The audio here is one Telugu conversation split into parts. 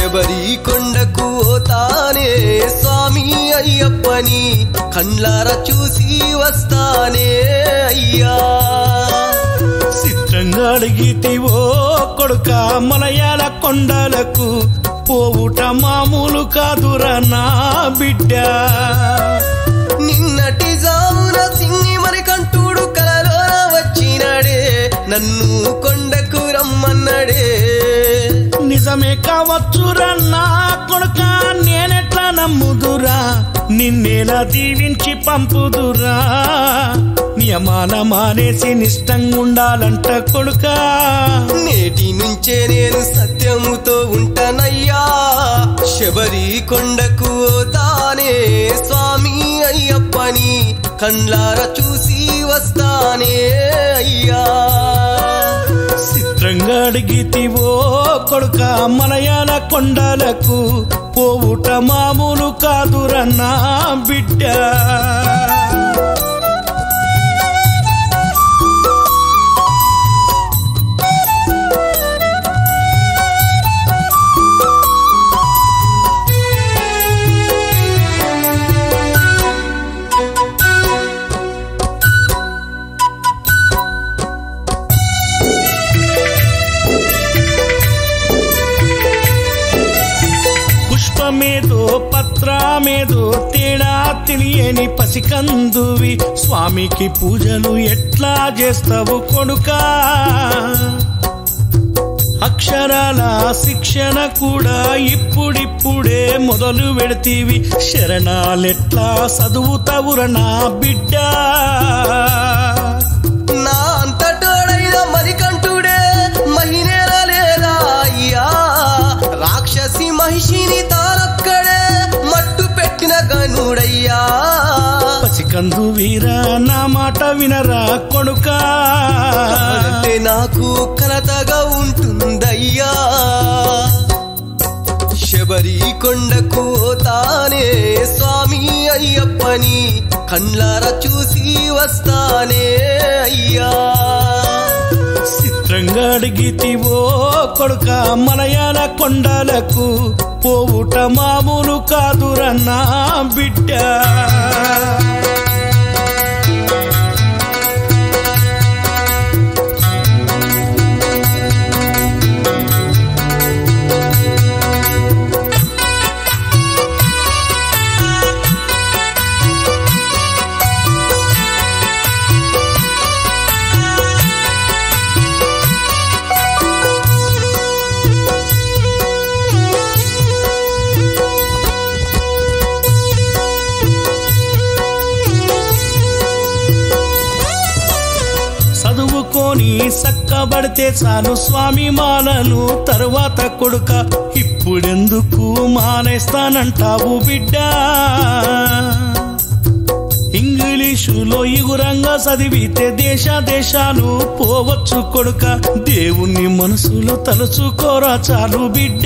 శబరి కొండకు పోతానే స్వామి అయ్యప్పని కండ్లారా చూసి వస్తానే అయ్యా. చిత్రంగా అడిగితివో కొడుక మలయాళ కొండలకు పోవుట మామూలు కాదురా నా బిడ్డ. నిన్నటి జామున సింగి మరి కంటూడు కలలో వచ్చినాడే నన్ను కొండకు రమ్మన్నాడే. నిజమే కావచ్చురా నా కొడుక నేనెట్లా నమ్ముదురా నిన్నేలా దీవించి పంపుదురా. నియమాల మానేసి నిష్టంగుండాలంట కొడుక. నేటి నుంచే నేను సత్యముతో ఉంటానయ్యా. శబరి కొండకు పోతానే స్వామి అయ్యప్పని కండ్లారా చూసి వస్తానే అయ్యా. చిత్రంగా అడిగితివో కొడుక మలయాళ కొండలకు పోవుట మామూలు కాదురా నా బిడ్డ. పుష్పమేదో పత్రమేదో తేడా తెలియని పసికందువి స్వామికి పూజలు ఎట్లా చేస్తావు కొడుకా. అక్షరాల శిక్షణ కూడా ఇప్పుడిప్పుడే మొదలు పెడతీవి శరణాలెట్లా చదువుతావురా నా బిడ్డ. నా అంతటోడైన మరికంఠుడే మహినేల లేదా అయ్యా. రాక్షసి మహిషిని తానొక్కడే మట్టు పెట్టిన గనుడయ్యా. పసికందు వీరా నా మాట వినరా కొడుకా. అంటే నాకు కలతగా ఉంటుందయ్యా. శబరి కొండకు పోతానే స్వామి అయ్యప్పని కండ్లారా చూసి వస్తానే అయ్యా. చిత్రంగా అడిగితివో కొడుక మలయాళ కొండలకు పోవుట మామూలు కాదురా నా బిడ్డ. చదువుకొని సక్కబడితే చాలు స్వామి మాలను తరువాత కొడుక ఇప్పుడెందుకు మానేస్తానంటావు బిడ్డ. ఇంగ్లీషులో ఇగురంగా చదివితే దేశాలు పోవచ్చు కొడుక. దేవుణ్ణి మనసులో తలుచుకోరా చాలు బిడ్డ.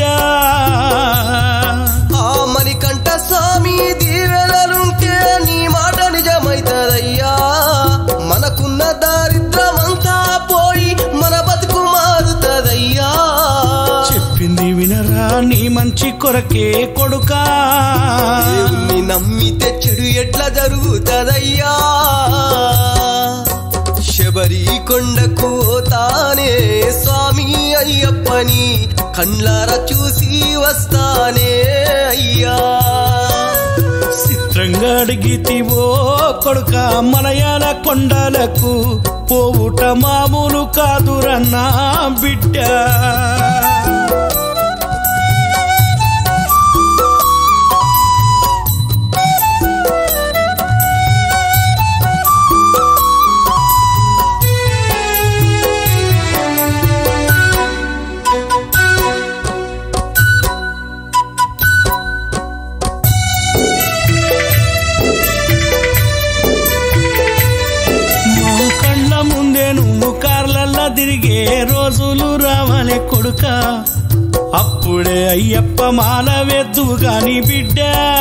ఆ మణికంఠ స్వామి దీవెనలుంటే నీ మాట నిజమైతదయ్యా. మనకున్న దారిద్రమంతా పోయి మన బతుకు మారుతదయ్యా. చెప్పింది వినరా నీ మంచి కొరకే కొడుకా. దేవుణ్ణి నమ్మితే చెడు ఎట్లా జరుగుతదయ్యా. శబరి కొండకు పోతానే స్వామి అయ్యప్పని కండ్లారా చూసి వస్తానే అయ్యా. చిత్రంగా అడిగితివో కొడుక మలయాళ కొండలకు పోవుట మామూలు కాదురా నా బిడ్డ. తిరిగే రోజులు రావాలే కొడుక. అప్పుడే అయ్యప్ప మాల వేద్దువు గాని బిడ్డ.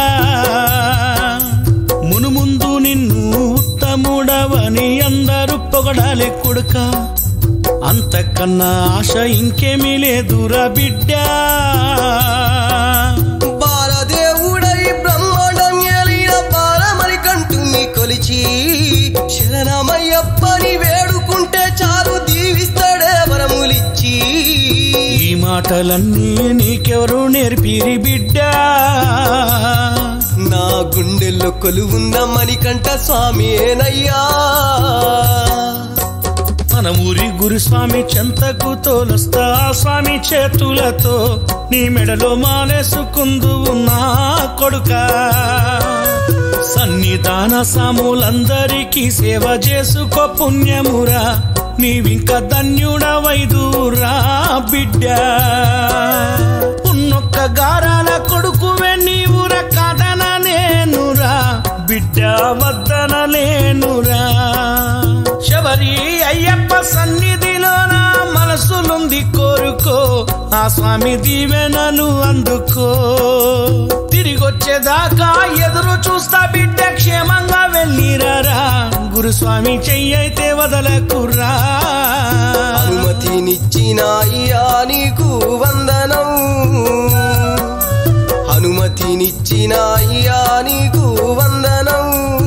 మునుముందు నిన్ను ఉత్తముడవని అందరూ పొగడాలే కొడుక. అంతకన్నా ఆశ ఇంకేమీ లేదురా బిడ్డ. మాటలన్నీ నీకెవరు నేర్పిరి బిడ్డా నా గుండెల్లో కొలువున్న మణికంఠ స్వామియేనయ్యా మన ఊరి గురుస్వామి చెంతకు తోలొస్తా స్వామి చేతులతో నీ మెడలో మానేసుకుందువు నా కొడుకా సన్నిధాన సాములందరికీ సేవ చేసుకో పుణ్యమురా నీవింక ధన్యుడవైదురా బిడ్డా ఉన్నొక్క గారాల కొడుకువే నీవుర కాదన నేనురా బిడ్డ వద్దన లేనురా శబరి అయ్యప్ప సన్నిధిలో నా మనసులుంది కోరుకో ఆ స్వామి దీవెనలు అందుకో తిరిగొచ్చేదాకా ఎదురు చూస్తా బిడ్డ క్షేమంగా వెళ్ళిరారా గురుస్వామి చెయ్యైతే వదలకురా అనుమతినిచ్చిన అయ్యా నీకు వందనం అనుమతినిచ్చిన అయ్యా నీకు వందనం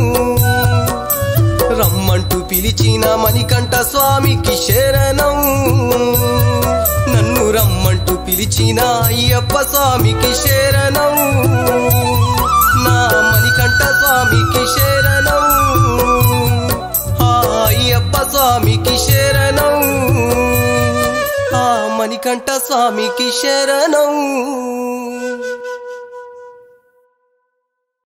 రమ్మంటూ పిలిచిన మణికంఠ స్వామికి శరణం నన్ను రమ్మంటూ పిలిచిన అయ్యప్ప స్వామికి శరణం నా మణికంఠ స్వామికి శరణం ఆ అయ్యప్ప స్వామికి శరణం ఆ మణికంఠ స్వామికి శరణం